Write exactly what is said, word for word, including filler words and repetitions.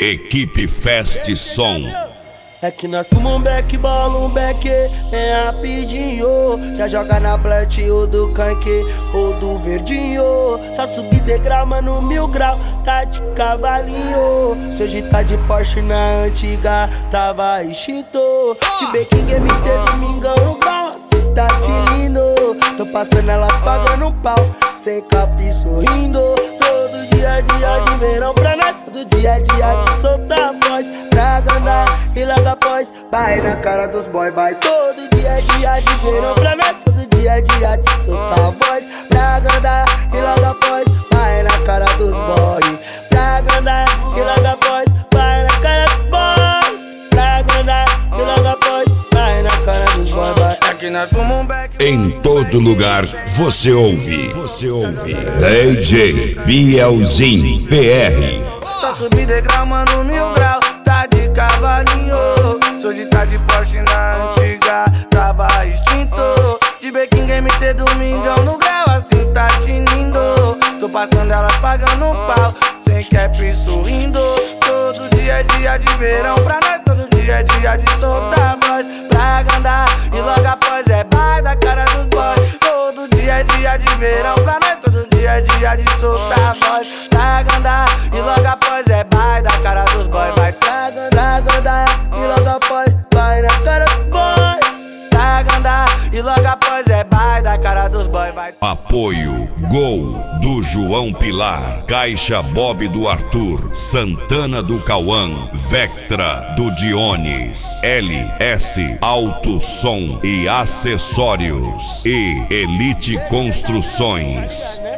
Equipe Fest Som. É que nós fumamos um beck, bola um beck, bem rapidinho. Já joga na plant ou do canque ou do verdinho. Só subir degrau, mano, mil grau, tá de cavalinho. Se hoje tá de Porsche na antiga, tava extinto. De Beking M T, domingão no grau, assim tá te lindo. Tô passando elas pagando um pau, sem capi sorrindo. Todo dia, dia de verão pra nós, todo dia, dia de soltar a voz. Pra andar e logo após, vai na cara dos boy, vai. Todo dia, dia de verão pra nós, todo dia, dia de soltar a voz. Pra andar e logo após, vai na cara dos boy. Pra andar e logo após, vai na cara dos boy. Pra andar e logo após, vai na cara dos boy, vai. Aqui nós fumamos um beck. Em todo lugar você ouve, você ouve D J Bielzinho P R. Só subir degrau, mano, mil grau, tá de cavalinho. Se hoje tá de Porsche na antiga, tava extinto. De Beking M T, domingão no grau, assim tá tinindo. Tô passando elas pagando um pau, sem cap sorrindo. Todo dia é dia de verão pra nós, todo dia é dia de soltar a voz. Pra andar e logo após é bar da cara dos boys. Todo dia é dia de verão pra nós, todo dia é dia de soltar a voz. Pra andar e logo após é bar da cara dos boys. Vai pra andar e logo após vai na cara dos boys. Pra andar e logo após é bar da cara dos boys. Vai. Apoio Gol do João Pilar, Caixa Bob do Arthur, Santana do Cauã, Vectra do Dionis, L S Alto Som e Acessórios e Elite Construções.